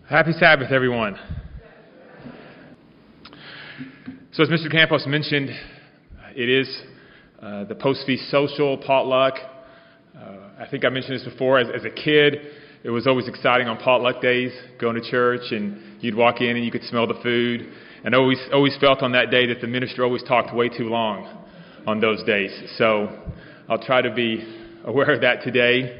Happy Sabbath, everyone. So as Mr. Campos mentioned, it is the post-feast social potluck. I think I mentioned this before. As a kid, it was always exciting on potluck days, going to church, and you'd walk in and you could smell the food. And I always felt on that day that the minister always talked way too long on those days. So I'll try to be aware of that today.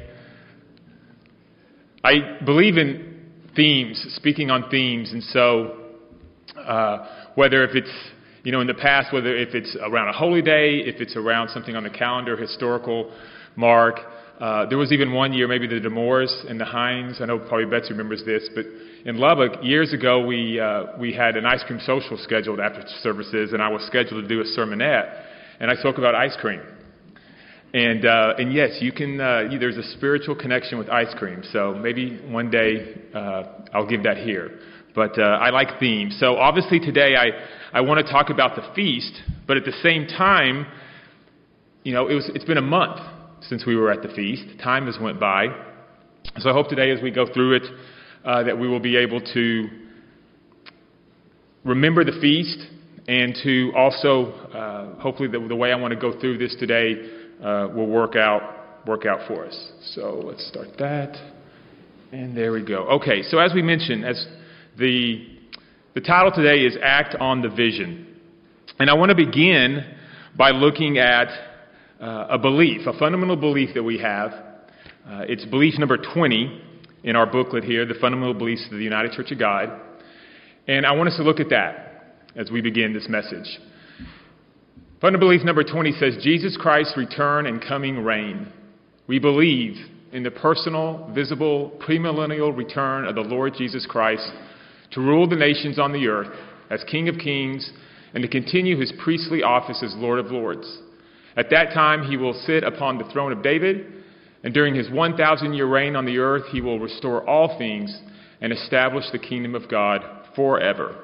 I believe in themes, speaking on themes, and so whether if it's, in the past, whether if it's around a holy day, if it's around something on the calendar, historical mark. There was even one year, maybe the Demores and the Heinz. I know probably Betsy remembers this, but in Lubbock, years ago, we had an ice cream social scheduled after services, and I was scheduled to do a sermonette, and I spoke about ice cream. And yes, you can. There's a spiritual connection with ice cream. So maybe one day I'll give that here. But I like themes. So obviously today I want to talk about the feast. But at the same time, it's been a month since we were at the feast. Time has went by. So I hope today, as we go through it, that we will be able to remember the feast and to also hopefully the way I want to go through this today will work out for us. So let's start that. And there we go. Okay, so as we mentioned, as the title today is Act on the Vision. And I want to begin by looking at a belief, a fundamental belief that we have. It's belief number 20 in our booklet here, The Fundamental Beliefs of the United Church of God. And I want us to look at that as we begin this message. Fundamental belief number 20 says, Jesus Christ's return and coming reign. We believe in the personal, visible, premillennial return of the Lord Jesus Christ to rule the nations on the earth as King of Kings and to continue his priestly office as Lord of Lords. At that time, he will sit upon the throne of David, and during his 1,000-year reign on the earth, he will restore all things and establish the kingdom of God forever.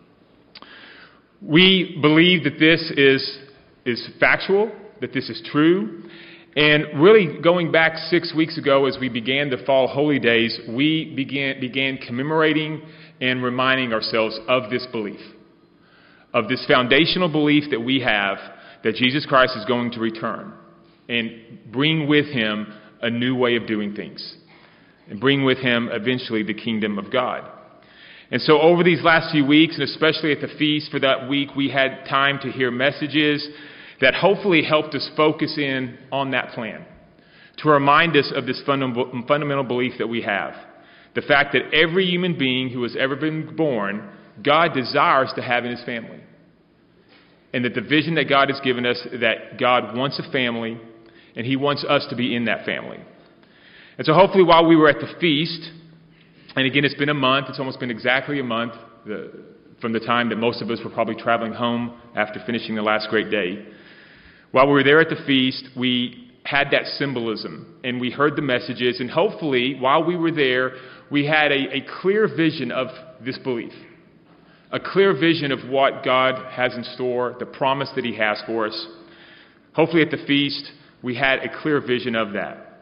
We believe that this is factual, that this is true. And really, going back 6 weeks ago as we began the Fall Holy Days, we began commemorating and reminding ourselves of this belief, of this foundational belief that we have that Jesus Christ is going to return and bring with him a new way of doing things and bring with him eventually the kingdom of God. And so over these last few weeks, and especially at the feast for that week, we had time to hear messages that hopefully helped us focus in on that plan, to remind us of this fundamental belief that we have. The fact that every human being who has ever been born, God desires to have in his family. And that the vision that God has given us, that God wants a family, and he wants us to be in that family. And so hopefully while we were at the feast, and again, it's been a month, it's almost been exactly a month from the time that most of us were probably traveling home after finishing the last great day. While we were there at the feast, we had that symbolism, and we heard the messages, and hopefully, while we were there, we had a clear vision of this belief, a clear vision of what God has in store, the promise that he has for us. Hopefully at the feast, we had a clear vision of that.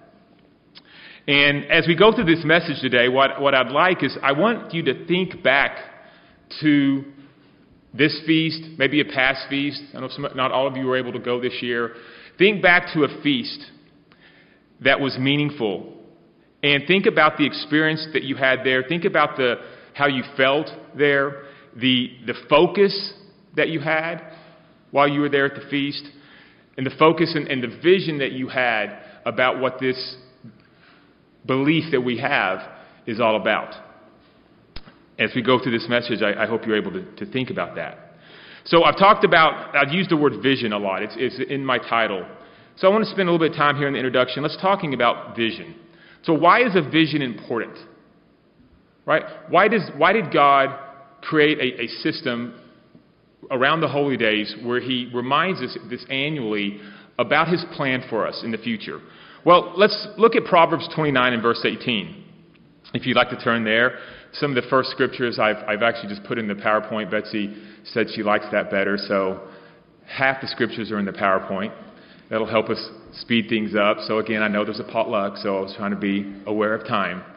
And as we go through this message today, what I'd like is I want you to think back to this feast, maybe a past feast. I know not all of you were able to go this year. Think back to a feast that was meaningful. And think about the experience that you had there. Think about how you felt there, the focus that you had while you were there at the feast, and the focus and the vision that you had about what this belief that we have is all about. As we go through this message, I hope you're able to think about that. So I've used the word vision a lot. It's in my title. So I want to spend a little bit of time here in the introduction. Let's talking about vision. So why is a vision important? Right? Why did God create a system around the holy days where he reminds us this annually about his plan for us in the future? Well, let's look at Proverbs 29 and verse 18. If you'd like to turn there. Some of the first scriptures I've actually just put in the PowerPoint. Betsy said she likes that better, so half the scriptures are in the PowerPoint. That'll help us speed things up. So again, I know there's a potluck, so I was trying to be aware of time.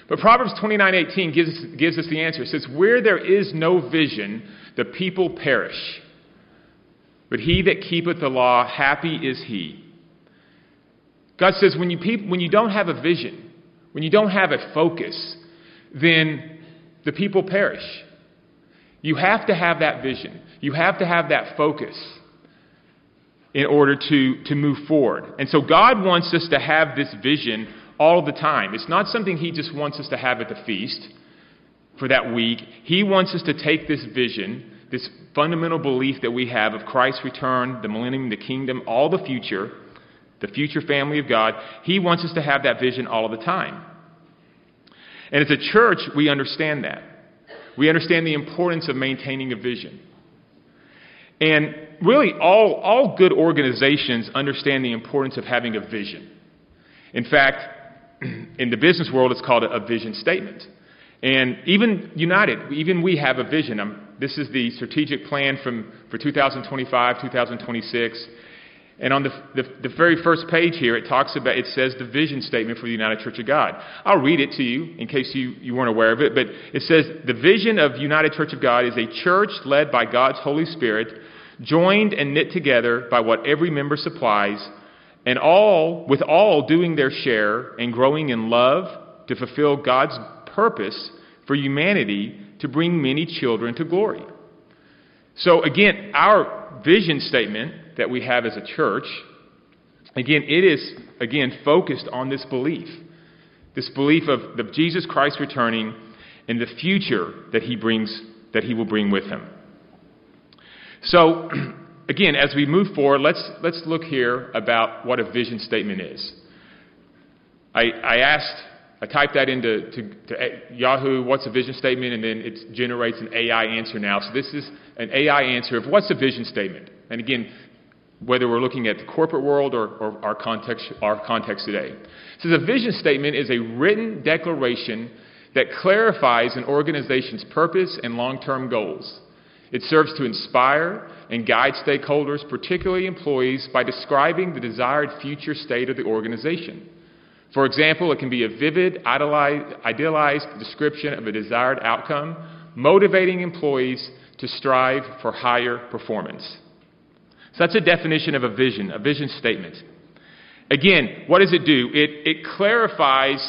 But Proverbs 29:18 gives us the answer. It says, where there is no vision, the people perish. But he that keepeth the law, happy is he. God says when you don't have a vision, when you don't have a focus, then the people perish. You have to have that vision. You have to have that focus in order to move forward. And so God wants us to have this vision all the time. It's not something he just wants us to have at the feast for that week. He wants us to take this vision, this fundamental belief that we have of Christ's return, the millennium, the kingdom, all the future family of God. He wants us to have that vision all the time. And as a church, we understand that. We understand the importance of maintaining a vision. And really, all good organizations understand the importance of having a vision. In fact, in the business world, it's called a vision statement. And even United, even we have a vision. This is the strategic plan for 2025, 2026. And on the very first page here, it says the vision statement for the United Church of God. I'll read it to you in case you weren't aware of it. But it says, the vision of United Church of God is a church led by God's Holy Spirit, joined and knit together by what every member supplies, and with all doing their share and growing in love to fulfill God's purpose for humanity to bring many children to glory. So again, our vision statement that we have as a church, again, it is, focused on this belief of Jesus Christ returning and the future that he will bring with him. So, again, as we move forward, let's look here about what a vision statement is. I typed that into Yahoo, what's a vision statement, and then it generates an AI answer now. So this is an AI answer of what's a vision statement. And again, whether we're looking at the corporate world or our context today. It says a vision statement is a written declaration that clarifies an organization's purpose and long-term goals. It serves to inspire and guide stakeholders, particularly employees, by describing the desired future state of the organization. For example, it can be a vivid, idealized description of a desired outcome, motivating employees to strive for higher performance. So that's a definition of a vision statement. Again, what does it do? It clarifies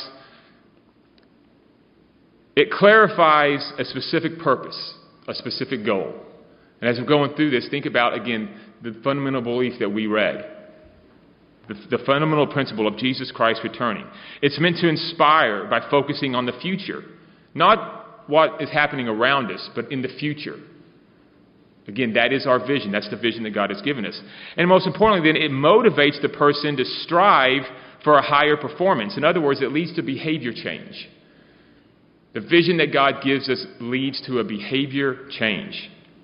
a specific purpose, a specific goal. And as we're going through this, think about, again, the fundamental belief that we read. The fundamental principle of Jesus Christ returning. It's meant to inspire by focusing on the future. Not what is happening around us, but in the future. Again, that is our vision. That's the vision that God has given us. And most importantly, then, it motivates the person to strive for a higher performance. In other words, it leads to behavior change. The vision that God gives us leads to a behavior change.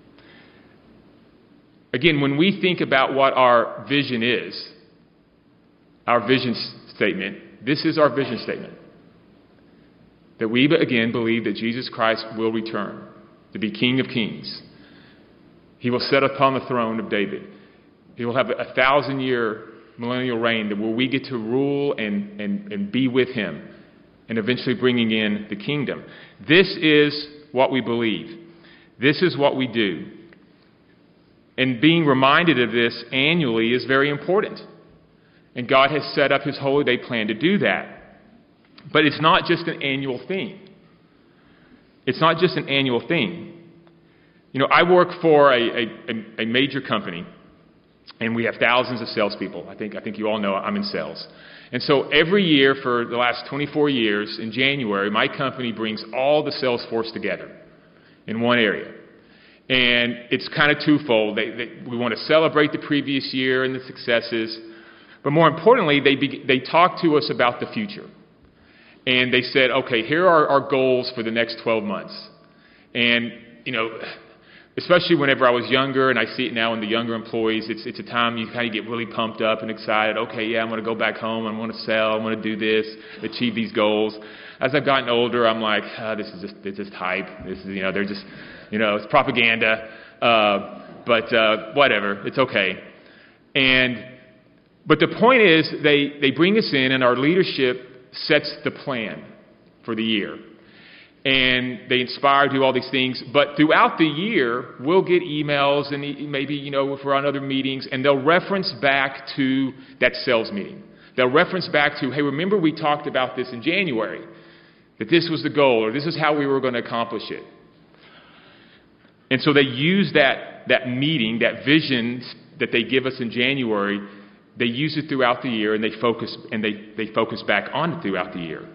Again, when we think about what our vision is, our vision statement, this is our vision statement. That we, again, believe that Jesus Christ will return to be King of Kings. He will sit upon the throne of David. He will have 1,000-year millennial reign where we get to rule and be with him and eventually bringing in the kingdom. This is what we believe. This is what we do. And being reminded of this annually is very important. And God has set up his holy day plan to do that. But it's not just an annual thing. It's not just an annual thing. You know, I work for a major company, and we have thousands of salespeople. I think you all know I'm in sales. And so every year for the last 24 years, in January, my company brings all the sales force together in one area. And it's kind of twofold. We want to celebrate the previous year and the successes. But more importantly, they talk to us about the future. And they said, okay, here are our goals for the next 12 months. And, you know, especially whenever I was younger, and I see it now in the younger employees, it's a time you kind of get really pumped up and excited. Okay, yeah, I'm going to go back home. I'm going to sell. I'm going to do this, achieve these goals. As I've gotten older, I'm like, this is just hype. This is, they're just, it's propaganda. But whatever, it's okay. But the point is, they bring us in, and our leadership sets the plan for the year. And they inspire, do all these things. But throughout the year, we'll get emails and maybe, if we're on other meetings, and they'll reference back to that sales meeting. They'll reference back to, hey, remember we talked about this in January, that this was the goal, or this is how we were going to accomplish it. And so they use that meeting, that vision that they give us in January, they use it throughout the year, and they focus back on it throughout the year.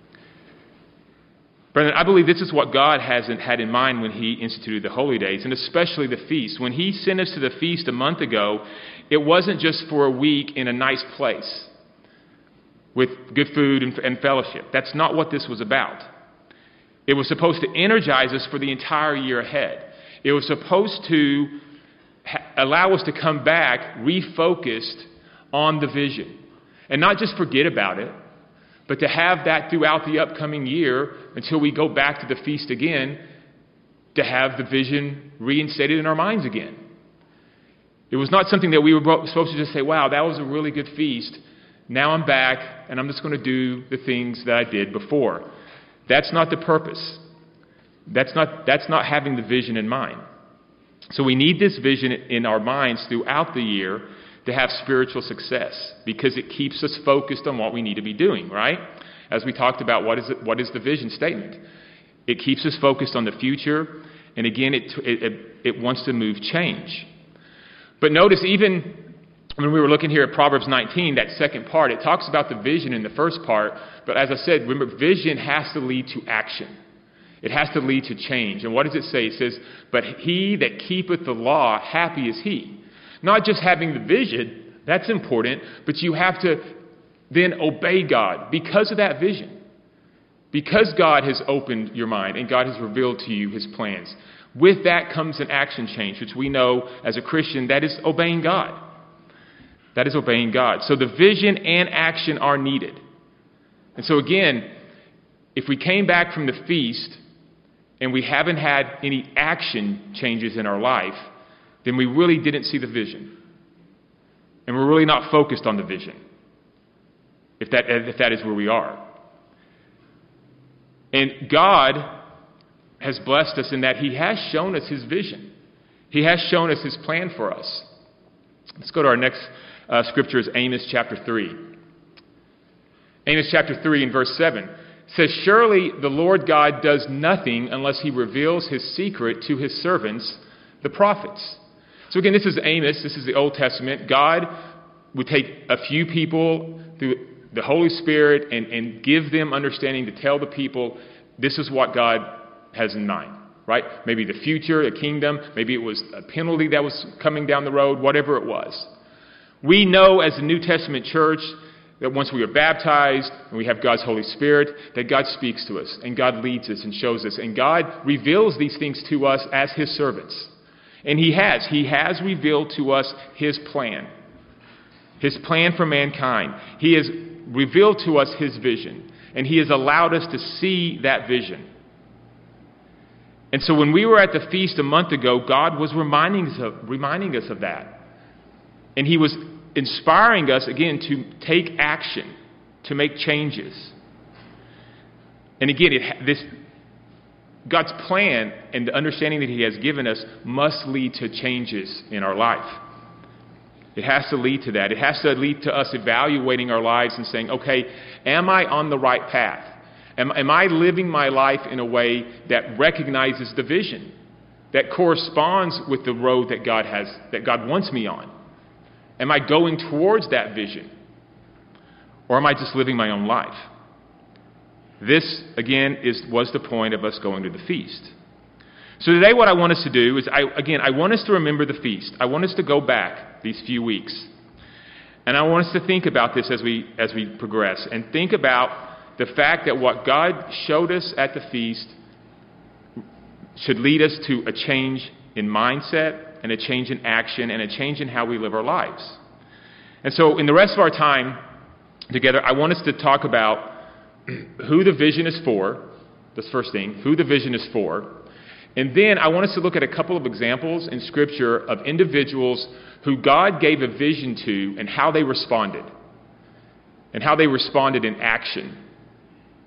Brethren, I believe this is what God had in mind when He instituted the holy days, and especially the feast. When He sent us to the feast a month ago, it wasn't just for a week in a nice place with good food and fellowship. That's not what this was about. It was supposed to energize us for the entire year ahead. It was supposed to allow us to come back refocused on the vision and not just forget about it, but to have that throughout the upcoming year until we go back to the feast again, to have the vision reinstated in our minds again. It was not something that we were supposed to just say, wow, that was a really good feast. Now I'm back and I'm just going to do the things that I did before. That's not the purpose. That's not having the vision in mind. So we need this vision in our minds throughout the year to have spiritual success, because it keeps us focused on what we need to be doing, right? As we talked about, what is the vision statement? It keeps us focused on the future, and again, it wants to move change. But notice, even when we were looking here at Proverbs 19, that second part, it talks about the vision in the first part, but as I said, remember, vision has to lead to action. It has to lead to change. And what does it say? It says, but he that keepeth the law, happy is he. Not just having the vision, that's important, but you have to then obey God because of that vision. Because God has opened your mind and God has revealed to you His plans. With that comes an action change, which we know as a Christian, that is obeying God. That is obeying God. So the vision and action are needed. And so again, if we came back from the feast and we haven't had any action changes in our life, then we really didn't see the vision. And we're really not focused on the vision, if that is where we are. And God has blessed us in that He has shown us His vision. He has shown us His plan for us. Let's go to our next scripture, is Amos chapter 3. Amos chapter 3 and verse 7 says, surely the Lord God does nothing unless He reveals His secret to His servants, the prophets. So again, this is Amos. This is the Old Testament. God would take a few people through the Holy Spirit and give them understanding to tell the people, this is what God has in mind, right? Maybe the future, a kingdom. Maybe it was a penalty that was coming down the road, whatever it was. We know as the New Testament church that once we are baptized and we have God's Holy Spirit, that God speaks to us and God leads us and shows us. And God reveals these things to us as His servants. And He has revealed to us His plan for mankind. He has revealed to us His vision, and He has allowed us to see that vision. And so when we were at the feast a month ago, God was reminding us of that. And He was inspiring us, again, to take action, to make changes. And again, God's plan and the understanding that He has given us must lead to changes in our life. It has to lead to that. It has to lead to us evaluating our lives and saying, okay, am I on the right path? Am I living my life in a way that recognizes the vision, that corresponds with the road that God wants me on? Am I going towards that vision? Or am I just living my own life? This, again, was the point of us going to the feast. So today what I want us to do is, I want us to remember the feast. I want us to go back these few weeks. And I want us to think about this as we progress. And think about the fact that what God showed us at the feast should lead us to a change in mindset and a change in action and a change in how we live our lives. And so in the rest of our time together, I want us to talk about who the vision is for. That's the first thing, who the vision is for. And then I want us to look at a couple of examples in Scripture of individuals who God gave a vision to and how they responded. And how they responded in action.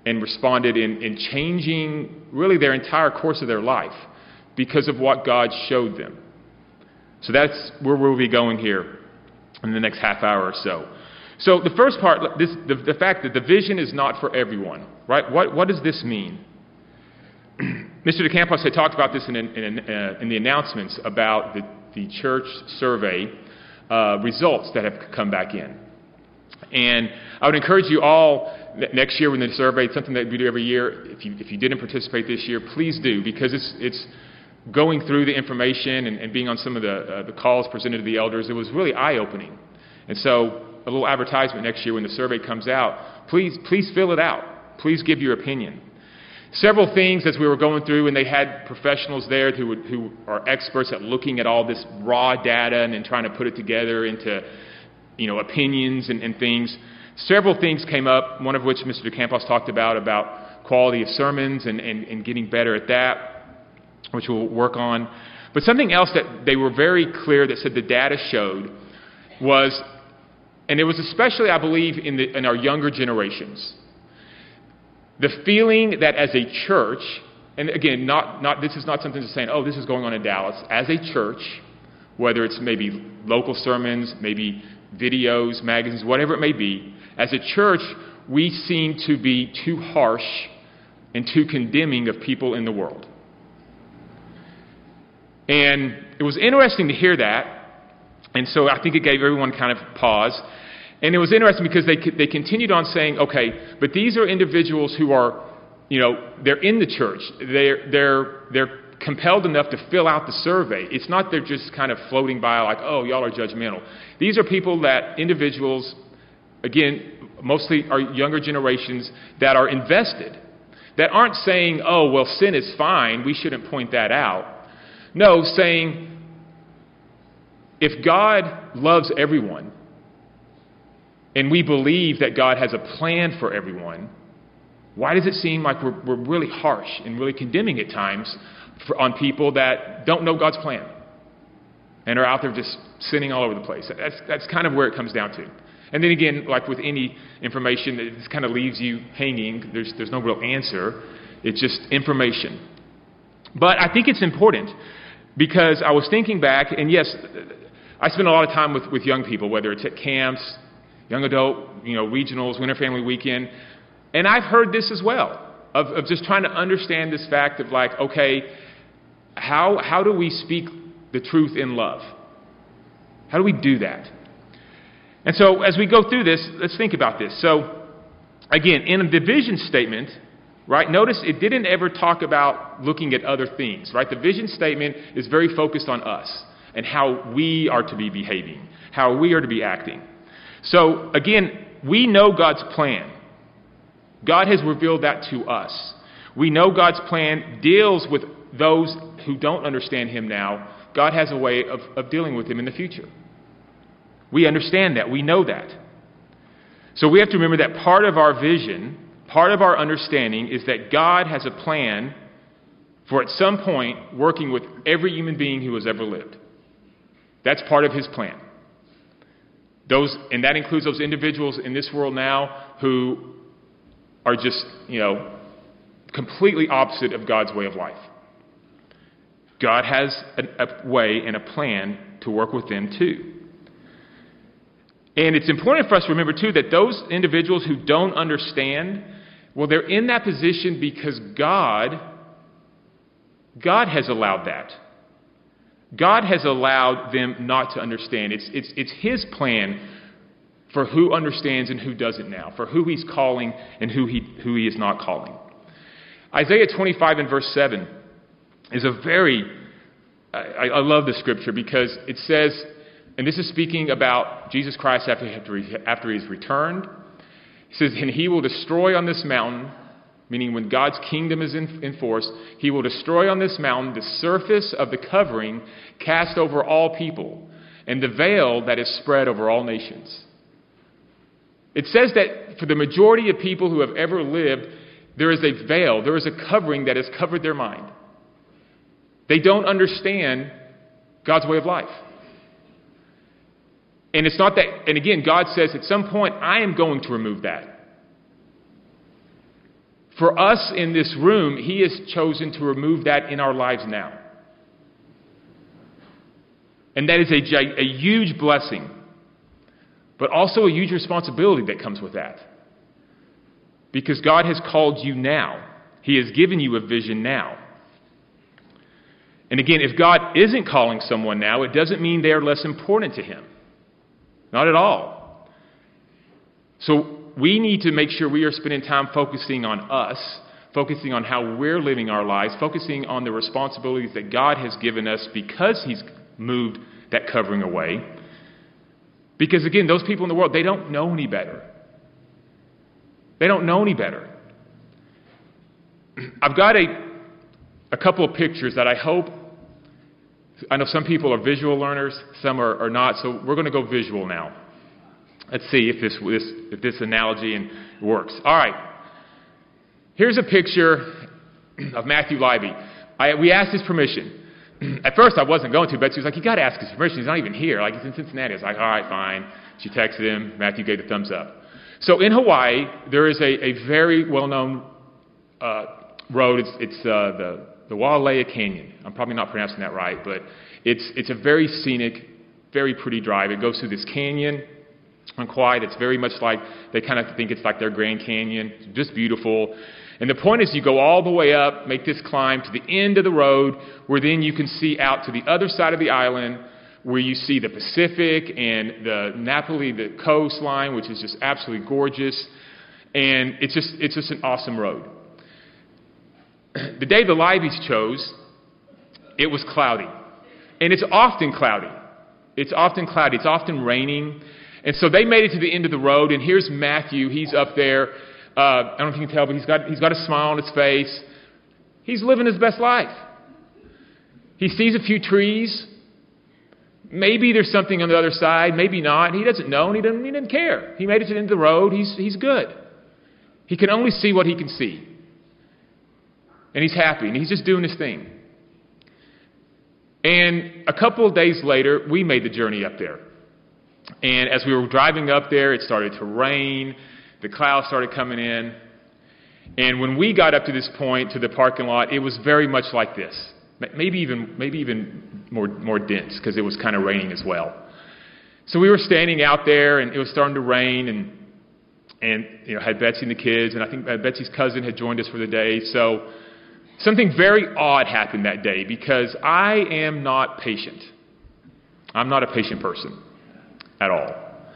and responded in changing really their entire course of their life because of what God showed them. So that's where we'll be going here in the next half hour or so. So the first part, the fact that the vision is not for everyone, right? What does this mean? Mr. DeCampos had talked about this in the announcements about the church survey results that have come back in. And I would encourage you all next year when the survey, it's something that we do every year. If you didn't participate this year, please do, because it's going through the information and being on some of the calls presented to the elders. It was really eye-opening. And so a little advertisement next year when the survey comes out, please fill it out. Please give your opinion. Several things as we were going through, and they had professionals there who are experts at looking at all this raw data and then trying to put it together into opinions and things. Several things came up, one of which Mr. DeCampos talked about quality of sermons and getting better at that, which we'll work on. But something else that they were very clear that said the data showed was, and it was especially, I believe, in our younger generations, the feeling that as a church, and again, this is not something to say, oh, this is going on in Dallas. As a church, whether it's maybe local sermons, maybe videos, magazines, whatever it may be, as a church, we seem to be too harsh and too condemning of people in the world. And it was interesting to hear that, and so I think it gave everyone kind of pause. And it was interesting because they continued on saying, okay, but these are individuals who are, they're in the church. They're compelled enough to fill out the survey. It's not they're just kind of floating by like, oh, y'all are judgmental. These are individuals, again, mostly our younger generations, that are invested, that aren't saying, oh, well, sin is fine, we shouldn't point that out. No, saying, if God loves everyone, and we believe that God has a plan for everyone, why does it seem like we're really harsh and really condemning at times on people that don't know God's plan and are out there just sinning all over the place? That's kind of where it comes down to. And then again, like with any information, it just kind of leaves you hanging. There's no real answer. It's just information. But I think it's important because I was thinking back, and yes, I spend a lot of time with young people, whether it's at camps, young adult, regionals, Winter Family Weekend. And I've heard this as well, of just trying to understand this fact of like, okay, how do we speak the truth in love? How do we do that? And so as we go through this, let's think about this. So again, in the vision statement, right, notice it didn't ever talk about looking at other things, right? The vision statement is very focused on us and how we are to be behaving, how we are to be acting. So, again, we know God's plan. God has revealed that to us. We know God's plan deals with those who don't understand Him now. God has a way of dealing with them in the future. We understand that. We know that. So we have to remember that part of our vision, part of our understanding is that God has a plan for at some point working with every human being who has ever lived. That's part of His plan. And that includes those individuals in this world now who are just, completely opposite of God's way of life. God has a way and a plan to work with them too. And it's important for us to remember too that those individuals who don't understand, well, they're in that position because God has allowed that. God has allowed them not to understand. It's His plan for who understands and who doesn't now, for who He's calling and who He is not calling. Isaiah 25 and verse 7 is I love the scripture because it says, and this is speaking about Jesus Christ after He's returned. He says, and He will destroy on this mountain, meaning when God's kingdom is in force, He will destroy on this mountain the surface of the covering cast over all people and the veil that is spread over all nations. It says that for the majority of people who have ever lived, there is a veil, there is a covering that has covered their mind. They don't understand God's way of life. And it's not that, and again, God says at some point, I am going to remove that. For us in this room, he has chosen to remove that in our lives now. And that is a huge blessing, but also a huge responsibility that comes with that. Because God has called you now. He has given you a vision now. And again, if God isn't calling someone now, it doesn't mean they are less important to him. Not at all. So we need to make sure we are spending time focusing on us, focusing on how we're living our lives, focusing on the responsibilities that God has given us because he's moved that covering away. Because again, those people in the world, they don't know any better. They don't know any better. I've got a couple of pictures that I know some people are visual learners, some are not, so we're going to go visual now. Let's see if this analogy works. All right. Here's a picture of Matthew Libby. We asked his permission. At first I wasn't going to, but she was like, you got to ask his permission. He's not even here. Like, he's in Cincinnati. I was like, all right, fine. She texted him. Matthew gave the thumbs up. So in Hawaii, there is a very well-known road. It's the Wailea Canyon. I'm probably not pronouncing that right, but it's a very scenic, very pretty drive. It goes through this canyon on Kauai. It's very much like, they kind of think it's like their Grand Canyon. It's just beautiful. And the point is, you go all the way up, make this climb to the end of the road, where then you can see out to the other side of the island, where you see the Pacific and the Napoli, the coastline, which is just absolutely gorgeous. And it's just an awesome road. The day the Libys chose, it was cloudy. And it's often cloudy. It's often raining. And so they made it to the end of the road, and here's Matthew. He's up there. I don't know if you can tell, but he's got a smile on his face. He's living his best life. He sees a few trees. Maybe there's something on the other side, maybe not. He doesn't know, and he doesn't care. He made it to the end of the road. He's good. He can only see what he can see. And he's happy, and he's just doing his thing. And a couple of days later, we made the journey up there. And as we were driving up there, it started to rain. The clouds started coming in. And when we got up to this point, to the parking lot, it was very much like this. Maybe even more dense, because it was kind of raining as well. So we were standing out there, and it was starting to rain, and had Betsy and the kids, and I think Betsy's cousin had joined us for the day. So something very odd happened that day, because I am not patient. I'm not a patient person at all.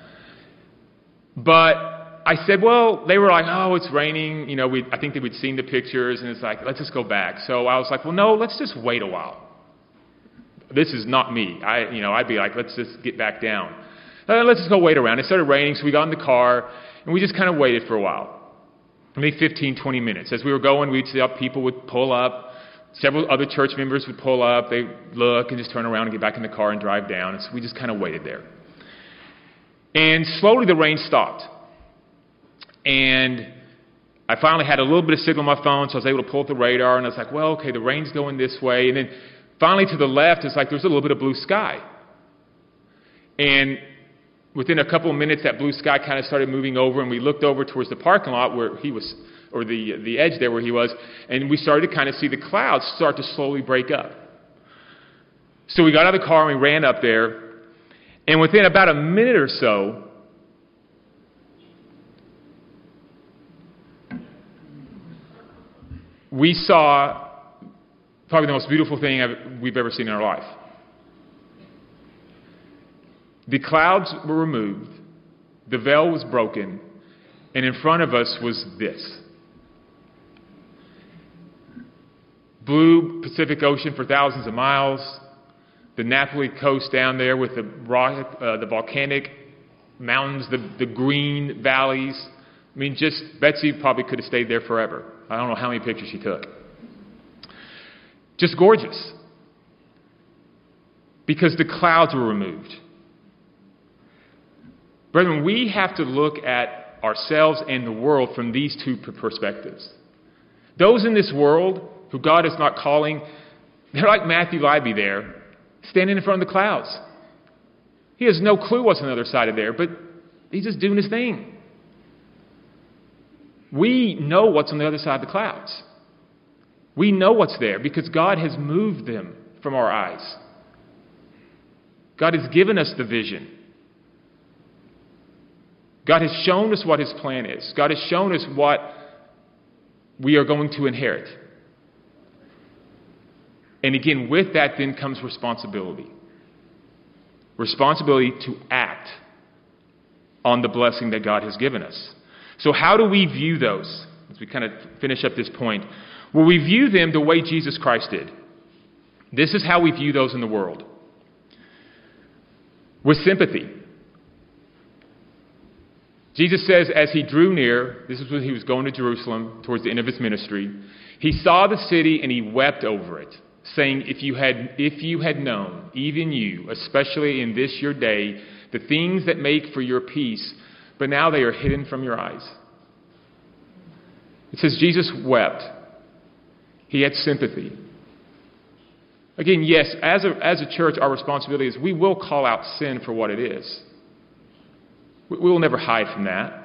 But I said, well, they were like, oh, it's raining. I think they would seen the pictures, and it's like, let's just go back. So I was like, well, no, let's just wait a while. This is not me. I'd be like, let's just get back down. Let's just go wait around. It started raining, so we got in the car, and we just kind of waited for a while. Maybe 15, 20 minutes. As we were going, we'd see people would pull up. Several other church members would pull up. They'd look and just turn around and get back in the car and drive down. And so we just kind of waited there. And slowly the rain stopped. And I finally had a little bit of signal on my phone, so I was able to pull up the radar. And I was like, well, okay, the rain's going this way. And then finally to the left, it's like there's a little bit of blue sky. And within a couple of minutes, that blue sky kind of started moving over, and we looked over towards the parking lot where he was, or the edge there where he was, and we started to kind of see the clouds start to slowly break up. So we got out of the car and we ran up there, and within about a minute or so, we saw probably the most beautiful thing we've ever seen in our life. The clouds were removed, the veil was broken, and in front of us was this. Blue Pacific Ocean for thousands of miles, the Napoli coast down there with the volcanic mountains, the green valleys. I mean, just Betsy probably could have stayed there forever. I don't know how many pictures she took. Just gorgeous. Because the clouds were removed. Brethren, we have to look at ourselves and the world from these two perspectives. Those in this world who God is not calling, they're like Matthew Libby there, standing in front of the clouds. He has no clue what's on the other side of there, but he's just doing his thing. We know what's on the other side of the clouds. We know what's there because God has moved them from our eyes. God has given us the vision. God has shown us what his plan is. God has shown us what we are going to inherit. And again, with that then comes responsibility. Responsibility to act on the blessing that God has given us. So how do we view those? As we kind of finish up this point. Well, we view them the way Jesus Christ did. This is how we view those in the world. With sympathy. Jesus says as he drew near, this is when he was going to Jerusalem towards the end of his ministry, he saw the city and he wept over it, saying, if you had known, even you, especially in this your day, the things that make for your peace, but now they are hidden from your eyes. It says Jesus wept. He had sympathy. Again, yes, as a church, our responsibility is we will call out sin for what it is. We will never hide from that.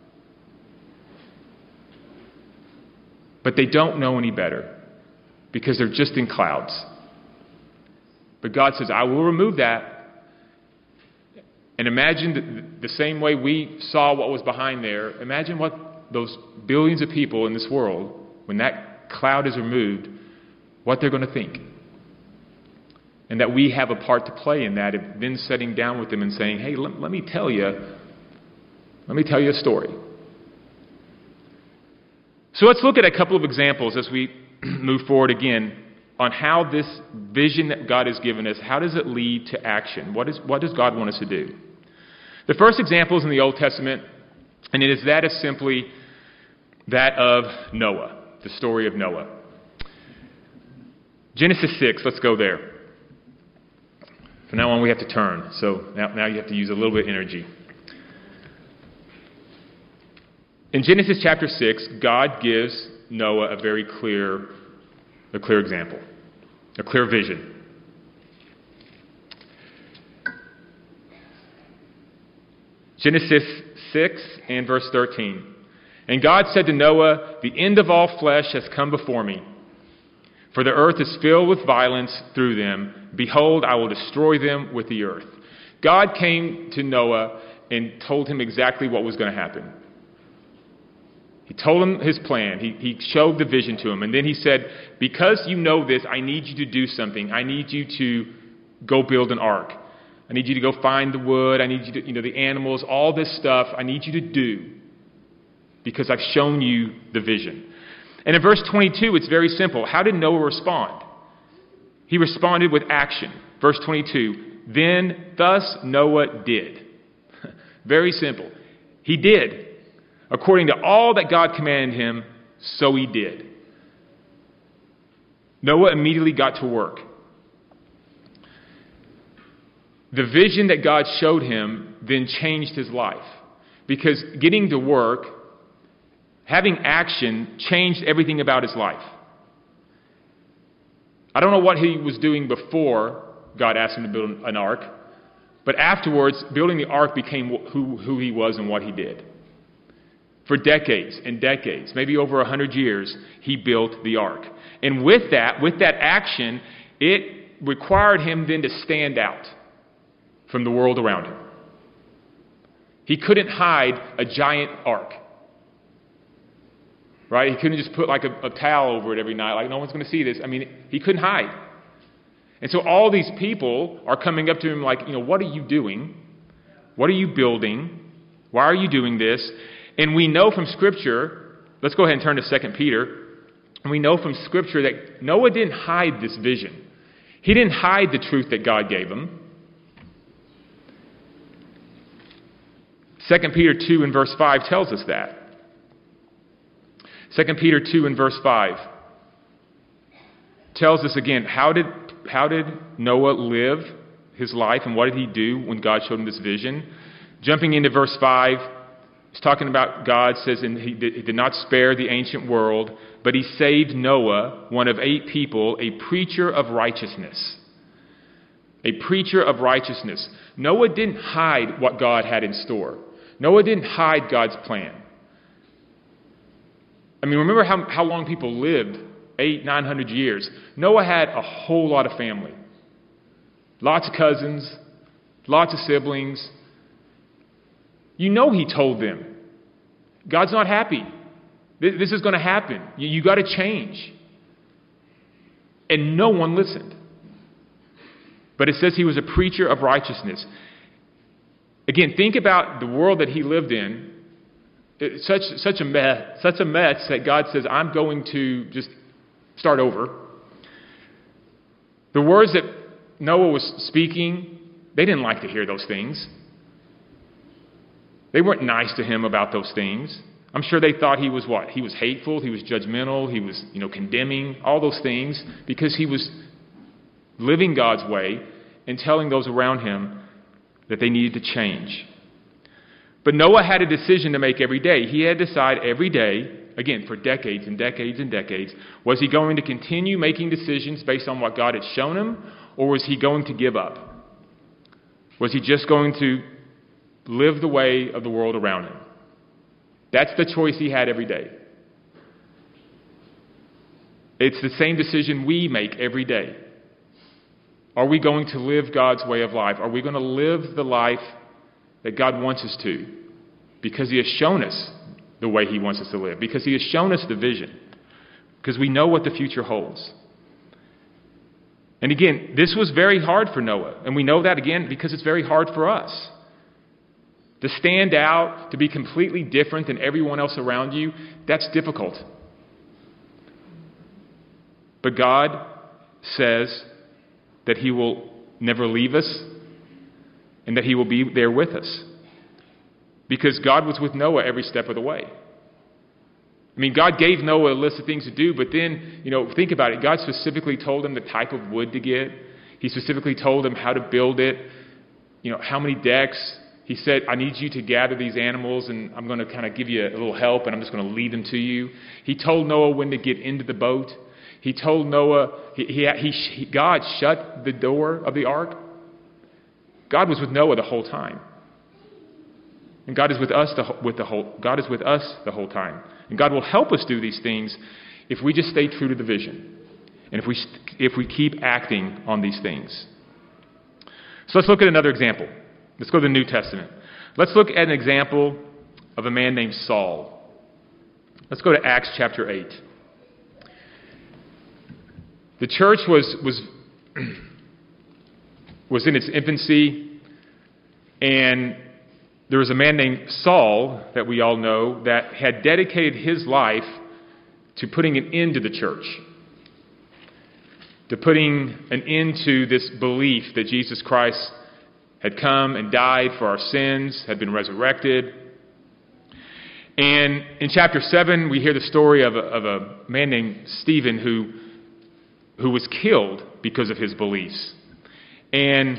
But they don't know any better because they're just in clouds. But God says, I will remove that. And imagine the same way we saw what was behind there. Imagine what those billions of people in this world, when that cloud is removed, what they're going to think. And that we have a part to play in that, and then sitting down with them and saying, hey, let me tell you a story. So let's look at a couple of examples as we move forward again on how this vision that God has given us, how does it lead to action? What does God want us to do? The first example is in the Old Testament, and it is that of simply that of Noah, the story of Noah. Genesis 6, let's go there. From now on, we have to turn, so now you have to use a little bit of energy. In Genesis chapter 6, God gives Noah a very clear example, a clear vision. Genesis 6 and verse 13. And God said to Noah, the end of all flesh has come before me, for the earth is filled with violence through them. Behold, I will destroy them with the earth. God came to Noah and told him exactly what was going to happen. He told him his plan. He showed the vision to him. And then he said, because you know this, I need you to do something. I need you to go build an ark. I need you to go find the wood. I need you to, the animals, all this stuff I need you to do because I've shown you the vision. And in verse 22, it's very simple. How did Noah respond? He responded with action. Verse 22, thus Noah did. Very simple. He did. According to all that God commanded him, so he did. Noah immediately got to work. The vision that God showed him then changed his life. Because getting to work, having action, changed everything about his life. I don't know what he was doing before God asked him to build an ark, but afterwards, building the ark became who he was and what he did. For decades and decades, maybe over 100 years, he built the ark. And with that action, it required him then to stand out from the world around him. He couldn't hide a giant ark. Right? He couldn't just put like a towel over it every night, like no one's going to see this. I mean, he couldn't hide. And so all these people are coming up to him like, what are you doing? What are you building? Why are you doing this? And we know from Scripture, let's go ahead and turn to 2 Peter, and we know from Scripture that Noah didn't hide this vision. He didn't hide the truth that God gave him. 2 Peter 2 and verse 5 tells us that. 2 Peter 2 and verse 5 tells us again, how did Noah live his life and what did he do when God showed him this vision? Jumping into verse 5, he's talking about God says, and he did not spare the ancient world, but he saved Noah, one of 8 people, a preacher of righteousness. A preacher of righteousness. Noah didn't hide what God had in store. Noah didn't hide God's plan. I mean, remember how long people lived, 800-900 years. Noah had a whole lot of family. Lots of cousins, lots of siblings. You know he told them, God's not happy. This is going to happen. You got to change. And no one listened. But it says he was a preacher of righteousness. Again, think about the world that he lived in. It's such a mess that God says, I'm going to just start over. The words that Noah was speaking, they didn't like to hear those things. They weren't nice to him about those things. I'm sure they thought he was what? He was hateful, he was judgmental, he was, condemning, all those things, because he was living God's way and telling those around him that they needed to change. But Noah had a decision to make every day. He had to decide every day, again, for decades and decades and decades, was he going to continue making decisions based on what God had shown him, or was he going to give up? Was he just going to live the way of the world around him? That's the choice he had every day. It's the same decision we make every day. Are we going to live God's way of life? Are we going to live the life that God wants us to? Because he has shown us the way he wants us to live. Because he has shown us the vision. Because we know what the future holds. And again, this was very hard for Noah. And we know that again because it's very hard for us. To stand out, to be completely different than everyone else around you, that's difficult. But God says that he will never leave us and that he will be there with us. Because God was with Noah every step of the way. I mean, God gave Noah a list of things to do, but then, think about it. God specifically told him the type of wood to get. He specifically told him how to build it, how many decks. He said, I need you to gather these animals, and I'm going to kind of give you a little help, and I'm just going to lead them to you. He told Noah when to get into the boat. He told Noah, God shut the door of the ark. God was with Noah the whole time. And God is with us the whole time. And God will help us do these things if we just stay true to the vision. And if we keep acting on these things. So let's look at another example. Let's go to the New Testament. Let's look at an example of a man named Saul. Let's go to Acts chapter 8. The church was in its infancy, and there was a man named Saul that we all know that had dedicated his life to putting an end to the church, to putting an end to this belief that Jesus Christ had come and died for our sins, had been resurrected. And in chapter 7, we hear the story of a man named Stephen who was killed because of his beliefs. And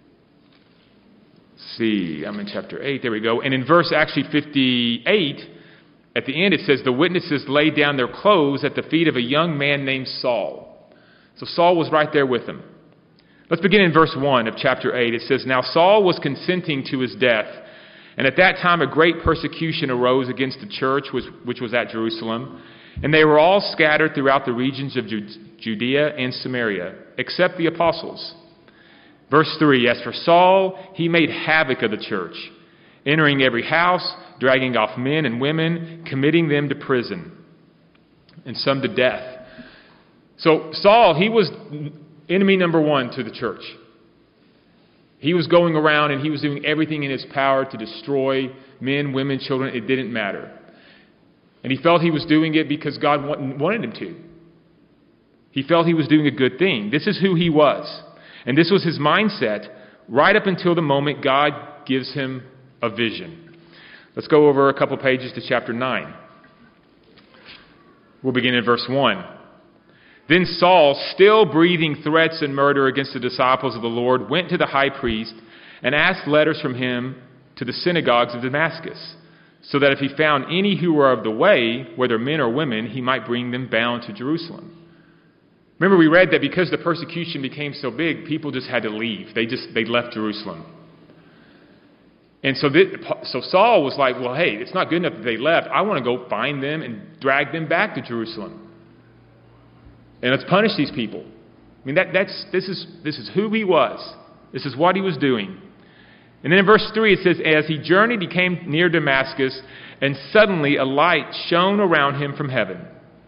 I'm in chapter 8. There we go. And in verse 58, at the end it says, the witnesses laid down their clothes at the feet of a young man named Saul. So Saul was right there with him. Let's begin in verse 1 of chapter 8. It says, now Saul was consenting to his death. And at that time a great persecution arose against the church, which was at Jerusalem. And they were all scattered throughout the regions of Judea and Samaria, except the apostles. Verse 3, as for Saul, he made havoc of the church, entering every house, dragging off men and women, committing them to prison, and some to death. So Saul, he was enemy number one to the church. He was going around and he was doing everything in his power to destroy men, women, children. It didn't matter. And he felt he was doing it because God wanted him to. He felt he was doing a good thing. This is who he was. And this was his mindset right up until the moment God gives him a vision. Let's go over a couple pages to chapter 9. We'll begin in verse 1. Then Saul, still breathing threats and murder against the disciples of the Lord, went to the high priest and asked letters from him to the synagogues of Damascus, so that if he found any who were of the way, whether men or women, he might bring them bound to Jerusalem. Remember, we read that because the persecution became so big, people just had to leave. They left Jerusalem. And so Saul was like, well, hey, it's not good enough that they left. I want to go find them and drag them back to Jerusalem. And let's punish these people. I mean, this is who he was. This is what he was doing. And then in verse 3 it says, as he journeyed, he came near Damascus, and suddenly a light shone around him from heaven.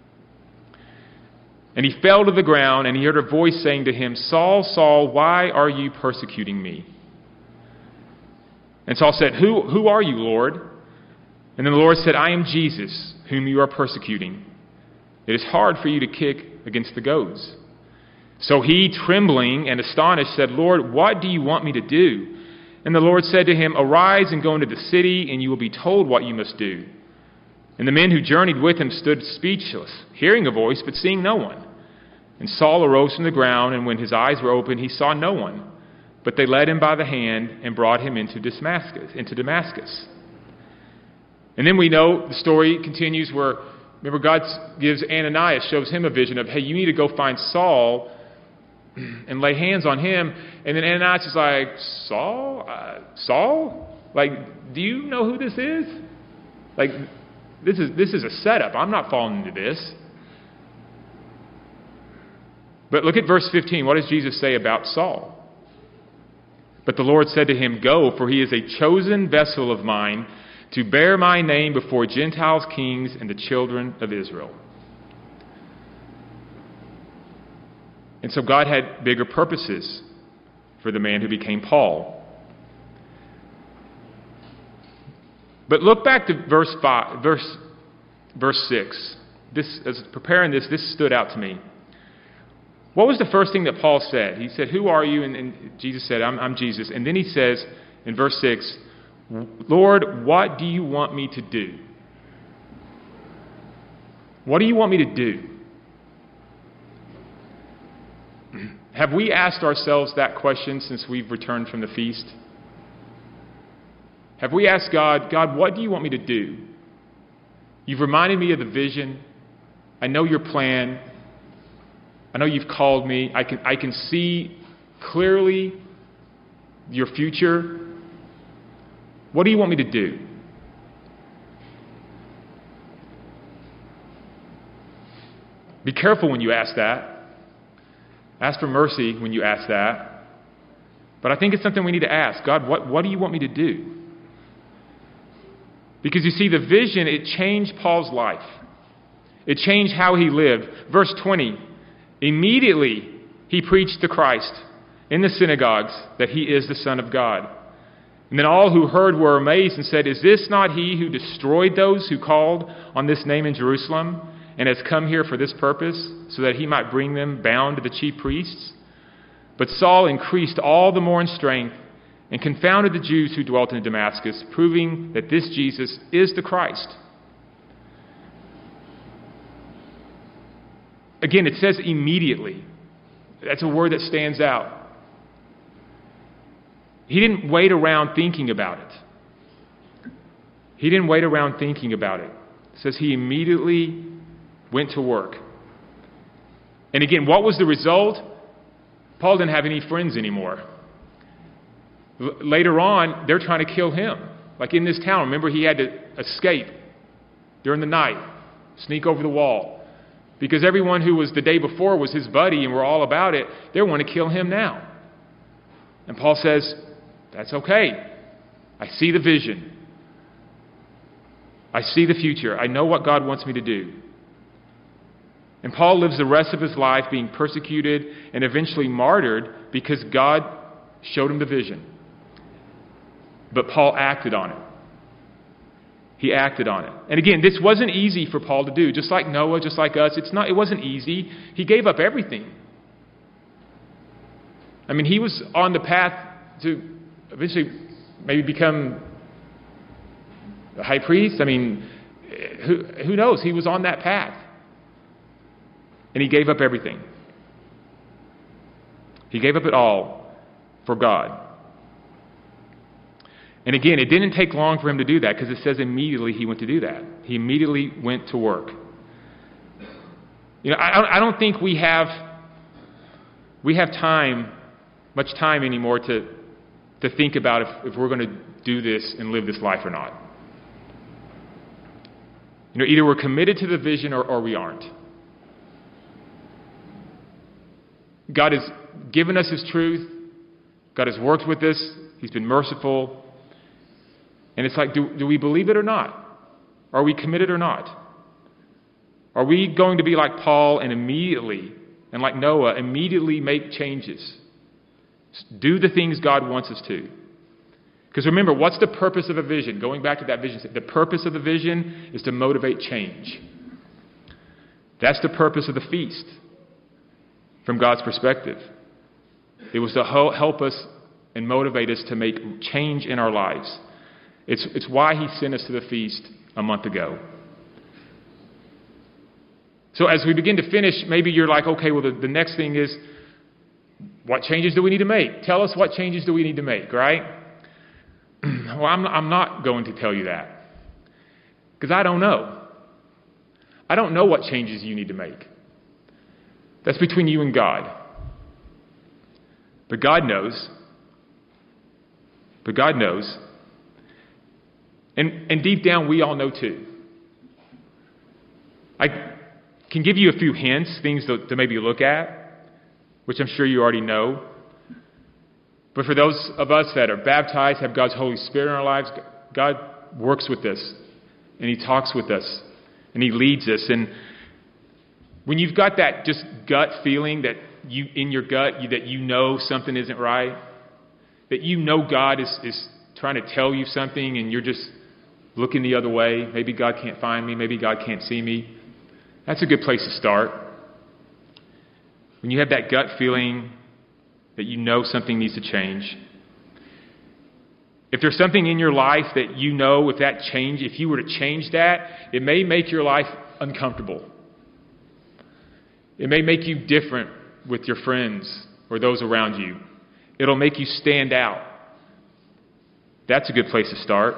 And he fell to the ground, and he heard a voice saying to him, Saul, Saul, why are you persecuting me? And Saul said, Who are you, Lord? And then the Lord said, I am Jesus, whom you are persecuting. It is hard for you to kick against the goads. So he, trembling and astonished, said, Lord, what do you want me to do? And the Lord said to him, arise and go into the city, and you will be told what you must do. And the men who journeyed with him stood speechless, hearing a voice, but seeing no one. And Saul arose from the ground, and when his eyes were opened, he saw no one. But they led him by the hand and brought him into Damascus. And then we know the story continues where, remember, God gives Ananias, shows him a vision of, hey, you need to go find Saul and lay hands on him. And then Ananias is like, Saul? Like, do you know who this is? Like, this is a setup. I'm not falling into this. But look at verse 15. What does Jesus say about Saul? But the Lord said to him, go, for he is a chosen vessel of mine to bear my name before Gentiles, kings, and the children of Israel. And so God had bigger purposes for the man who became Paul. But look back to verse 6. As preparing this stood out to me. What was the first thing that Paul said? He said, who are you? And Jesus said, I'm Jesus. And then he says in verse 6, Lord, what do you want me to do? What do you want me to do? Have we asked ourselves that question since we've returned from the feast? Have we asked God, what do you want me to do? You've reminded me of the vision. I know your plan. I know you've called me. I can see clearly your future. What do you want me to do? Be careful when you ask that. Ask for mercy when you ask that. But I think it's something we need to ask. God, what do you want me to do? Because you see, the vision, it changed Paul's life. It changed how he lived. Verse 20, immediately he preached the Christ in the synagogues that he is the Son of God. And then all who heard were amazed and said, is this not he who destroyed those who called on this name in Jerusalem and has come here for this purpose, so that he might bring them bound to the chief priests? But Saul increased all the more in strength and confounded the Jews who dwelt in Damascus, proving that this Jesus is the Christ. Again, it says immediately. That's a word that stands out. He didn't wait around thinking about it. He didn't wait around thinking about it. It says he immediately went to work. And again, what was the result? Paul didn't have any friends anymore. Later on, they're trying to kill him. Like in this town, remember he had to escape during the night, sneak over the wall. Because everyone who was the day before was his buddy and were all about it, they want to kill him now. And Paul says, that's okay. I see the vision. I see the future. I know what God wants me to do. And Paul lives the rest of his life being persecuted and eventually martyred because God showed him the vision. But Paul acted on it. He acted on it. And again, this wasn't easy for Paul to do. Just like Noah, just like us, it wasn't easy. He gave up everything. I mean, he was on the path to eventually maybe become a high priest. I mean, who knows? He was on that path. And he gave up everything. He gave up it all for God. And again, it didn't take long for him to do that because it says immediately he went to do that. He immediately went to work. You know, I don't think we have much time anymore to to think about if we're going to do this and live this life or not. Either we're committed to the vision or we aren't. God has given us His truth. God has worked with us. He's been merciful. And it's like, do we believe it or not? Are we committed or not? Are we going to be like Paul and immediately, and like Noah, immediately make changes? Do the things God wants us to. Because remember, what's the purpose of a vision? Going back to that vision, the purpose of the vision is to motivate change. That's the purpose of the feast from God's perspective. It was to help us and motivate us to make change in our lives. It's why He sent us to the feast a month ago. So as we begin to finish, maybe you're like, okay, well, the next thing is, what changes do we need to make? Tell us what changes do we need to make, right? Well, I'm not going to tell you that. Because I don't know. I don't know what changes you need to make. That's between you and God. But God knows. But God knows. And deep down, we all know too. I can give you a few hints, things to maybe look at, which I'm sure you already know. But for those of us that are baptized, have God's Holy Spirit in our lives, God works with us. And He talks with us. And He leads us. And when you've got that just gut feeling that you, in your gut, that you know something isn't right, that you know God is trying to tell you something and you're just looking the other way. Maybe God can't find me. Maybe God can't see me. That's a good place to start. When you have that gut feeling that you know something needs to change. If there's something in your life that you know, if you were to change that, it may make your life uncomfortable. It may make you different with your friends or those around you. It'll make you stand out. That's a good place to start.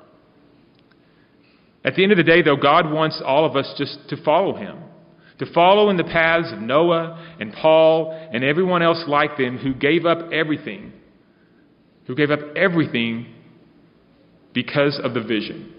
At the end of the day, though, God wants all of us just to follow Him. To follow in the paths of Noah and Paul and everyone else like them who gave up everything. Who gave up everything because of the vision.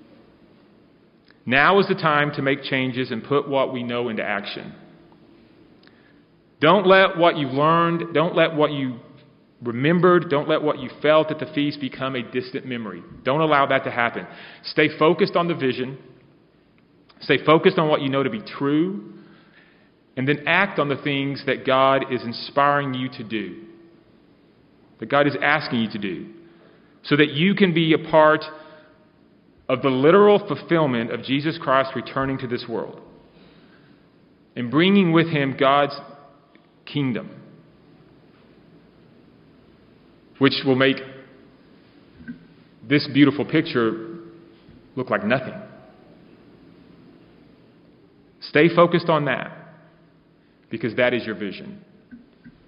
Now is the time to make changes and put what we know into action. Don't let what you've learned, don't let what you remembered, don't let what you felt at the feast become a distant memory. Don't allow that to happen. Stay focused on the vision. Stay focused on what you know to be true. And then act on the things that God is inspiring you to do. That God is asking you to do. So that you can be a part of the literal fulfillment of Jesus Christ returning to this world. And bringing with Him God's kingdom. Which will make this beautiful picture look like nothing. Stay focused on that, because that is your vision.